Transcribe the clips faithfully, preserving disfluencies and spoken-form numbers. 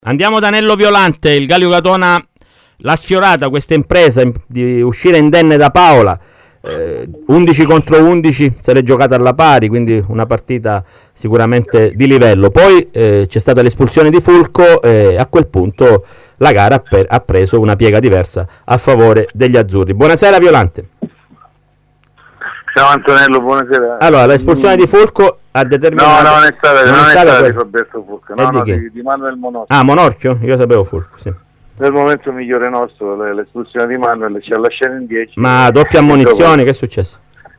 Andiamo da Nello Violante. Il Galio Catona l'ha sfiorata questa impresa di uscire indenne da Paola, eh, undici contro undici, se l'è giocata alla pari, quindi una partita sicuramente di livello. Poi eh, c'è stata l'espulsione di Fulco e a quel punto la gara ha, per, ha preso una piega diversa a favore degli azzurri. Buonasera Violante. Ciao Antonello, buonasera. Allora, l'espulsione di Fulco ha determinato... No, no, non è stata, non non è stata stata quel... di Roberto Fulco, no, di, no, chi? di, di Manuel Monorchio. Ah, Monorchio? Io sapevo Fulco, sì. Nel momento migliore nostro, l'espulsione di Manuel ci ha lasciato in dieci. Ma doppia ammonizione, che è successo?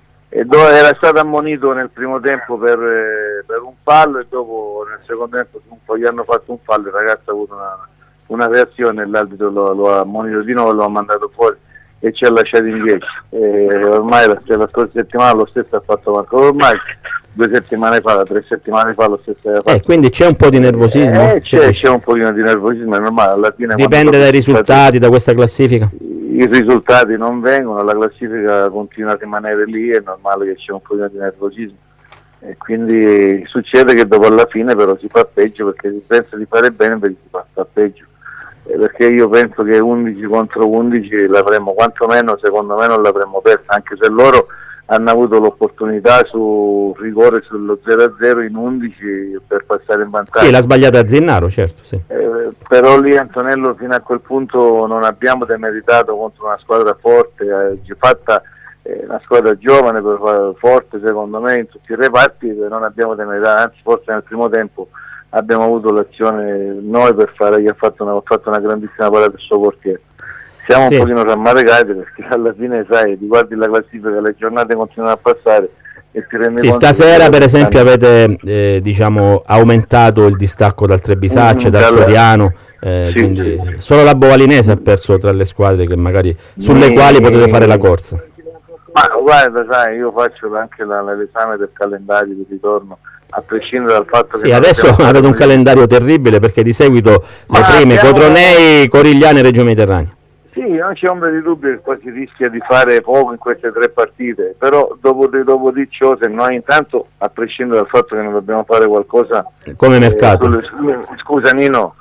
E do, era stato ammonito nel primo tempo per, eh, per un fallo e dopo nel secondo tempo un po' gli hanno fatto un fallo, il ragazzo ha avuto una, una reazione e l'arbitro lo, lo ha ammonito di nuovo e lo ha mandato fuori e ci ha lasciato in dieci. E ormai la, la scorsa settimana lo stesso ha fatto Marco, ormai due settimane fa, tre settimane fa lo stesso aveva fatto. Eh, quindi c'è un po' di nervosismo? Eh, c'è, c'è un pochino di nervosismo, è normale. Alla fine dipende dai risultati, da questa classifica? I risultati non vengono, la classifica continua a rimanere lì, è normale che c'è un pochino di nervosismo. E quindi succede che dopo alla fine però si fa peggio, perché si pensa di fare bene perché si fa, fa peggio. Eh, perché io penso che undici contro undici l'avremmo, quantomeno secondo me non l'avremmo persa, anche se loro hanno avuto l'opportunità su rigore sullo zero a zero in undici per passare in vantaggio. Sì, l'ha sbagliata a Zennaro, certo, sì. Eh, però lì Antonello fino a quel punto non abbiamo demeritato contro una squadra forte, eh, fatta eh, una squadra giovane, per, forte secondo me in tutti i reparti, eh, non abbiamo demeritato, anzi forse nel primo tempo abbiamo avuto l'azione noi per fare, gli ha fatto una, ha fatto una grandissima parata il suo portiere. Siamo sì. un pochino rammaricati perché alla fine sai, ti guardi la classifica, le giornate continuano a passare e ti rendi sì, conto. Stasera per esempio avete eh, diciamo aumentato il distacco dal Tre Bisacce, mm, dal Soriano, eh, sì, quindi sì. Solo la Bovalinese ha perso tra le squadre che magari sulle mm, quali potete fare la corsa. Ma guarda, sai, io faccio anche la, l'esame del calendario di ritorno, a prescindere dal fatto sì, che adesso avete un calendario terribile perché di seguito ma le prime abbiamo... Cotronei, Corigliano e Reggio Mediterraneo. Sì, non c'è ombra di dubbio che qua si rischia di fare poco in queste tre partite, però dopo di, dopo di ciò, se noi intanto, a prescindere dal fatto che non dobbiamo fare qualcosa come mercato, eh, sulle, scusa Nino,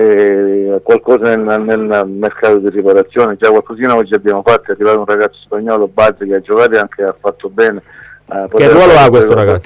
eh, qualcosa nel, nel mercato di riparazione, già qualcosina oggi abbiamo fatto, è arrivato un ragazzo spagnolo, Bazzi, che ha giocato e anche ha fatto bene. Eh, che ruolo ha questo ragazzo?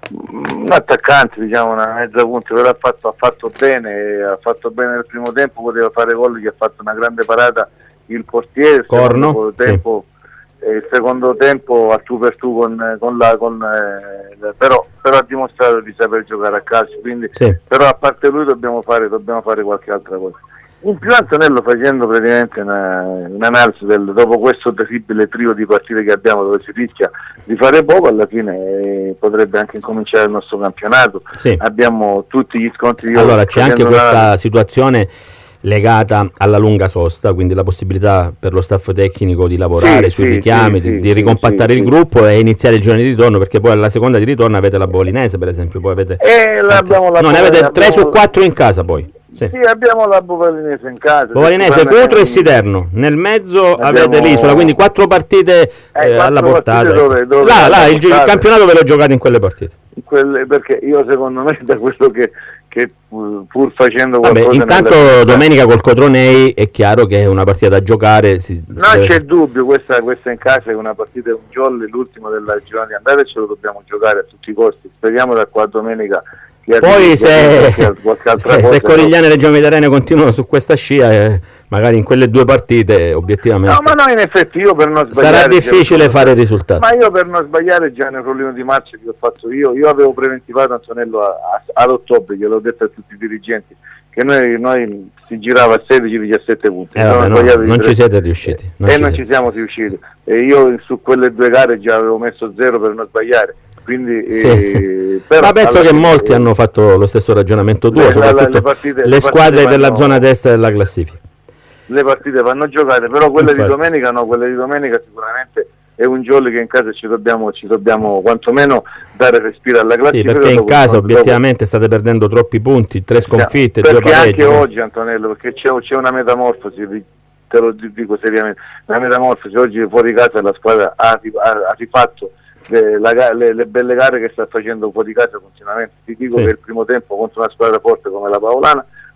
Un attaccante, diciamo una mezza punta, però ha fatto, ha fatto bene, ha fatto bene nel primo tempo, poteva fare gol, che ha fatto una grande parata il portiere, Corno, il tempo, sì. eh, il secondo tempo a tu per tu con, con la con, eh, però, però ha dimostrato di saper giocare a calcio, quindi sì. Però a parte lui dobbiamo fare, dobbiamo fare qualche altra cosa. In più Antonello, facendo praticamente una, un'analisi del, dopo questo terribile trio di partite che abbiamo dove si rischia di fare poco, alla fine eh, potrebbe anche incominciare il nostro campionato, sì. Abbiamo tutti gli scontri. Allora c'è anche questa una... situazione legata alla lunga sosta, quindi la possibilità per lo staff tecnico di lavorare sì, sui sì, richiami, sì, di, di ricompattare sì, il sì. gruppo e iniziare il giorno di ritorno, perché poi alla seconda di ritorno avete la Bovalinese per esempio, poi avete eh, anche... la no, ne avete abbiamo... tre su quattro in casa poi. Sì. sì, abbiamo la Bovalinese in casa. Bovalinese, Cutro e Siderno. Nel mezzo abbiamo... avete l'isola, quindi quattro partite eh, eh, quattro alla portata. Partite dove, dove là, là il, il campionato ve lo giocate in quelle partite. In quelle, perché io secondo me da questo che, che pur facendo qualcosa... Vabbè, intanto nella... domenica col Cotronei è chiaro che è una partita da giocare. Si, non si deve... c'è dubbio, questa, questa in casa è una partita, un jolly, l'ultimo della giornata di andata e ce lo dobbiamo giocare a tutti i costi. Speriamo da qua domenica. Poi se, qualche, se, se Corigliano e Reggio Mediterraneo continuano su questa scia, eh, magari in quelle due partite obiettivamente no, ma no, in effetti io per non sbagliare sarà difficile fare il risultato. Ma io per non sbagliare già nel rollino di marcia che ho fatto io, io avevo preventivato Antonello a, a, ad ottobre, gliel'ho detto a tutti i dirigenti, che noi, noi si girava a sedici diciassette punti. Eh, vabbè, no, non tre... ci siete riusciti. Non e ci non ci siamo riusciti. E io su quelle due gare già avevo messo zero per non sbagliare. Quindi, sì. eh, però, ma penso che fine, molti eh, hanno fatto lo stesso ragionamento tuo, le, soprattutto le, partite, le, le squadre vanno, della zona destra della classifica. Le partite vanno giocate, però quelle Infatti. di domenica no, quelle di domenica sicuramente è un jolly che in casa ci dobbiamo, ci dobbiamo quantomeno dare respiro alla classifica. Sì, perché in casa dopo, obiettivamente state perdendo troppi punti, tre sconfitte, perché due pareggi. Anche oggi Antonello, perché c'è, c'è una metamorfosi, te lo dico seriamente, una metamorfosi, oggi fuori casa la squadra ha, ha, ha rifatto Le, la, le, le belle gare che sta facendo fuori casa continuamente. Ti dico sì. che il primo tempo contro una squadra forte come la Paolana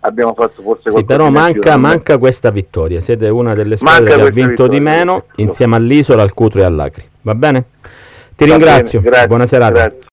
abbiamo fatto forse sì, però manca, manca questa vittoria, siete una delle squadre manca che ha vinto vittoria, di meno, insieme all'Isola, al Cutro e all'Acri, va bene? Ti va ringrazio, bene, grazie, buona serata. Grazie.